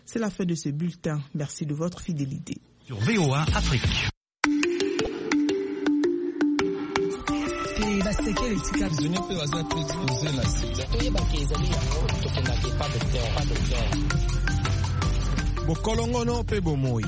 C'est la fin de ce bulletin. Merci de votre fidélité. Sur VOA Afrique. Bokolongono pe bomoi.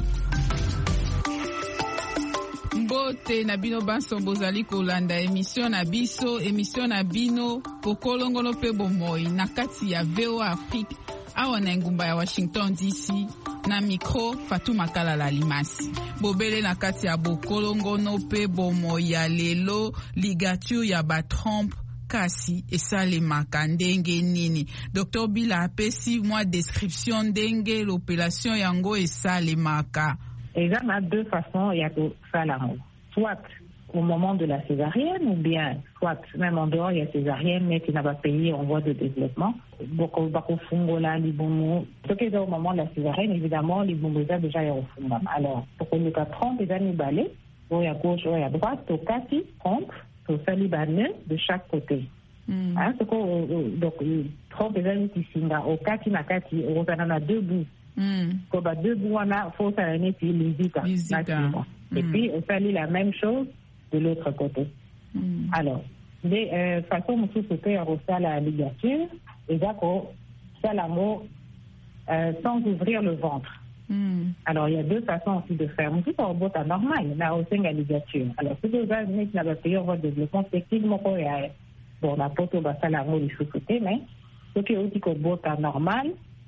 Mbote na bino banso bozali kolanda émission na bino Bokolongono pe bomoi na kati ya VOA Afrique awa na ngumba ya Washington DC na micro Fatou Makala Limasi. Bobele na kati ya Bokolongono pe bomoi ya lelo ligature ya ba Trump kasi esalemaka ndenge nini. Dr Bila apesi mwa description ndenge l'opération yango esalemaka. Il y a deux façons de faire l'amour. Soit au moment de la césarienne, ou bien soit même en dehors, il y a césarienne, mais qui n'a pas payé en voie de développement. Donc, au Fungola, Liboumou. Ce qui est au moment de la césarienne, évidemment, Liboumou est déjà au Fungola. Alors, pour que le cas 30, il y a une balai, ou à gauche, ou à droite, au cas 30, au salibané de chaque côté. Hein, donc, 30 des années qui sont au cas qui n'a qu'à on en a deux bouts. Comme deux bouts, on a faut s'arrêter puis l'hésita. Et puis on fait la même chose de l'autre côté. Alors, de façon nous se peut arrosser la ligature et d'accord, ça l'amour sans ouvrir le ventre. Alors il y a deux façons aussi de faire. Nous sommes en botte normal, on a aussi une ligature. Alors si vous avez qui n'a pas payé votre développement, c'est qu'il m'a pas bon la pote au bassin l'amour du sous-côté, mais ce qui est aussi qu'au botte normal.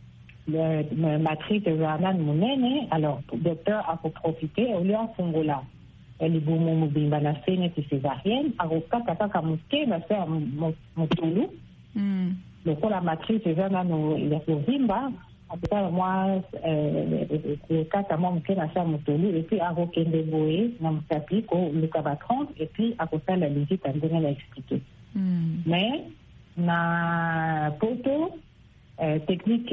Le matrice de Vernon Mounene, alors le docteur a pour profiter au lieu en Fongola. Elle est boumou moubimba na sene qui césarienne, a roka kaka mouské, na faire moutoulou. Donc pour la matrice de Vernon Moubimba, en tout cas moi, le cas à moi mouké na faire moutoulou, et puis a rokende boé, na moutapi, le cabatron, et puis à côté la visite, à donner l'a expliqué. Mais, na poto, technique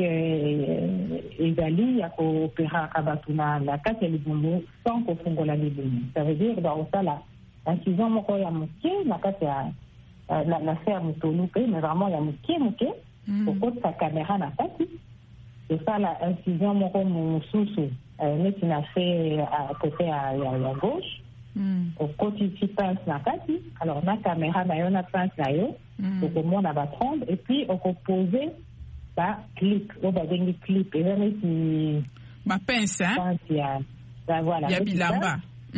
ezali ya koopéra kabatuna la kati ya libumu sans kofungola libumu. Ça veut dire dans la incision moko ya moke na kati ya la faire mutolu pe mais vraiment ya moke pour sa caméra na kati. C'est ça la incision moko mususu neti na fait à côté à gauche. Au côté qui pince na kati. Alors na caméra na yo na pince na yo. Donc au moins on va prendre et puis on peut poser clip, on va donner clip et même si ma pince hein voilà il y a bilamba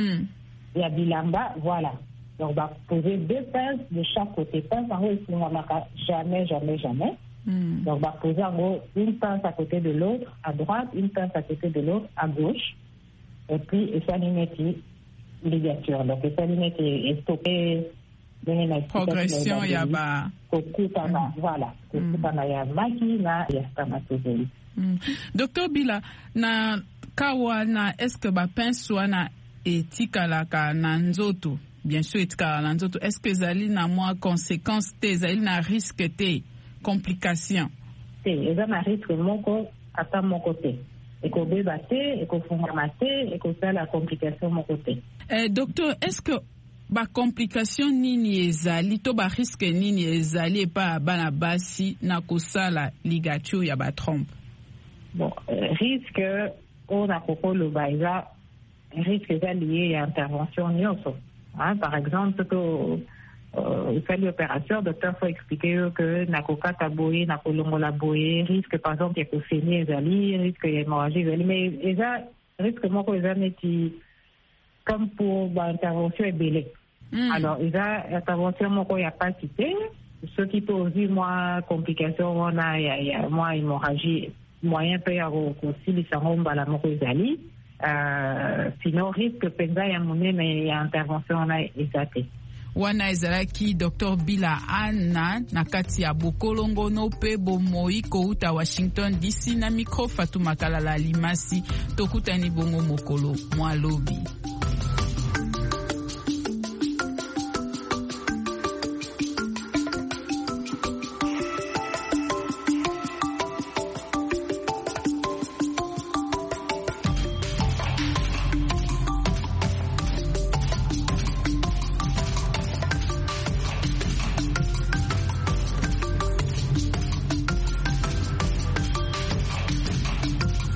voilà donc on va poser deux pinces de chaque côté pince en haut on n'a jamais donc on va poser en haut une pince à côté de l'autre à droite une pince à côté de l'autre à gauche et puis et ça limite ligature donc ça limite est stoppé progression ya ba voilà ya maki na ya spermatozoïde. Docteur Bila na kawana est-ce que ba pince wana etikalaka na nzoto bien sûr etikala na nzoto est-ce que zali na moi conséquence te zali na risque te complication te eza na risque moko ata moko te ekobeba te ekofungama te ekosala complication moko te. Docteur est-ce que ba complication nini ezali to ba risque nini ezali pa bana basi na kosala ligature ya ba trompe? Bon, risque on a kokolo baiza risque est lié à intervention nyonso. Par exemple que il fait l'opération, le docteur faut expliquer que nakoka taboye nakolongola boye risque par exemple que saigner ezali risque hémorragie ezali mais eza risque moko ezali ti comme pour l'intervention ebele. Alors, il y a intervention moko ya pas cité, ce qui peut aussi moins complications on a il y a moins hémorragie moyen peut y avoir aussi les saromba la moko ezali sinon risque penza ya monene mais ya intervention on a exacté. Wana ezalaki Dr Bila Anna na kati ya Bokolongono pe bomoi kouta Washington DC na micro Fatou Makala Limasi tokutani bongo mokolo mwalobi.